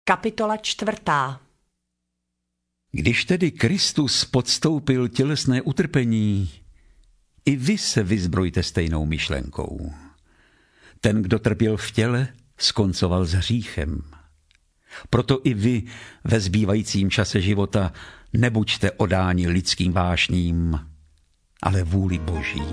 Kapitola 4. Když tedy Kristus podstoupil tělesné utrpení, i vy se vyzbrojte stejnou myšlenkou. Ten, kdo trpěl v těle, skoncoval s hříchem. Proto i vy ve zbývajícím čase života nebuďte odáni lidským vášním, ale vůli Boží.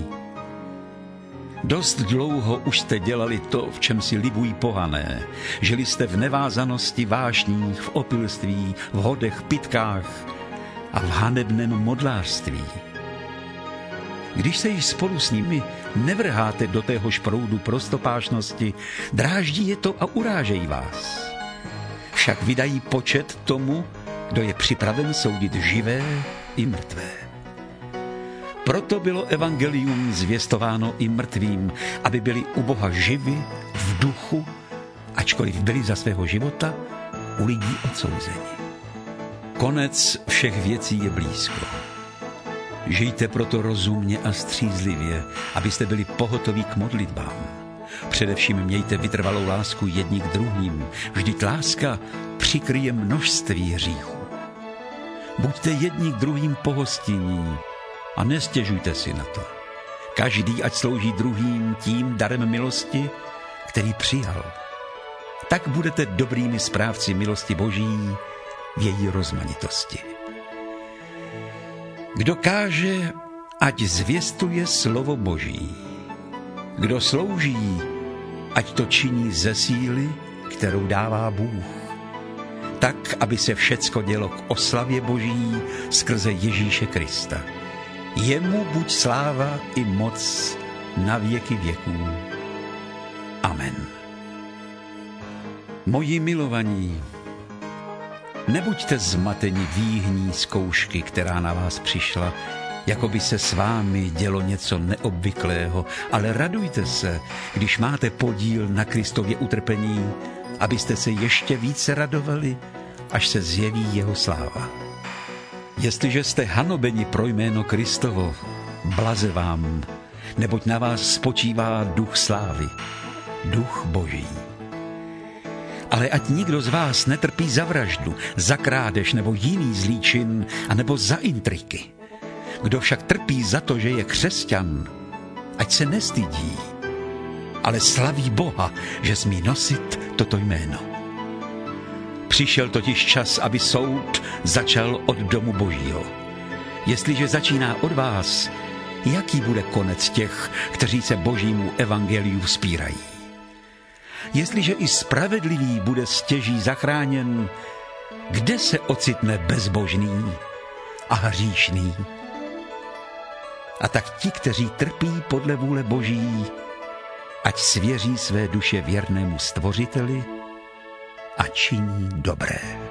Dost dlouho už jste dělali to, v čem si libují pohané. Žili jste v nevázanosti, vášních, v opilství, v hodech, pitkách a v hanebném modlářství. Když se již spolu s nimi nevrháte do téhož proudu prostopášnosti, dráždí je to a urážejí vás. Však vydají počet tomu, kdo je připraven soudit živé i mrtvé. Proto bylo evangelium zvěstováno i mrtvým, aby byli u Boha živi v duchu, ačkoliv byli za svého života u lidí odsouzeni. Konec všech věcí je blízko. Žijte proto rozumně a střízlivě, abyste byli pohotoví k modlitbám. Především mějte vytrvalou lásku jedni k druhým, vždyť láska přikryje množství hříchů. Buďte jedni k druhým pohostinní a nestěžujte si na to. Každý ať slouží druhým tím darem milosti, který přijal. Tak budete dobrými správci milosti Boží v její rozmanitosti. Kdo káže, ať zvěstuje slovo Boží. Kdo slouží, ať to činí ze síly, kterou dává Bůh. Tak, aby se všecko dělo k oslavě Boží skrze Ježíše Krista. Jemu buď sláva i moc na věky věků. Amen. Moji milovaní, nebuďte zmateni výhní zkoušky, která na vás přišla, jako by se s vámi dělo něco neobvyklého, ale radujte se, když máte podíl na Kristově utrpení, abyste se ještě více radovali, až se zjeví jeho sláva. Jestliže jste hanobeni pro jméno Kristovo, blaze vám, neboť na vás spočívá duch slávy, duch Boží. Ale ať nikdo z vás netrpí za vraždu, za krádež nebo jiný zlý čin, anebo za intriky. Kdo však trpí za to, že je křesťan, ať se nestydí, ale slaví Boha, že smí nosit toto jméno. Přišel totiž čas, aby soud začal od domu Božího. Jestliže začíná od vás, jaký bude konec těch, kteří se Božímu evangeliu vzpírají? Jestliže i spravedlivý bude stěží zachráněn, kde se ocitne bezbožný a hříšný? A tak ti, kteří trpí podle vůle Boží, ať svěří své duše věrnému Stvořiteli a činí dobré.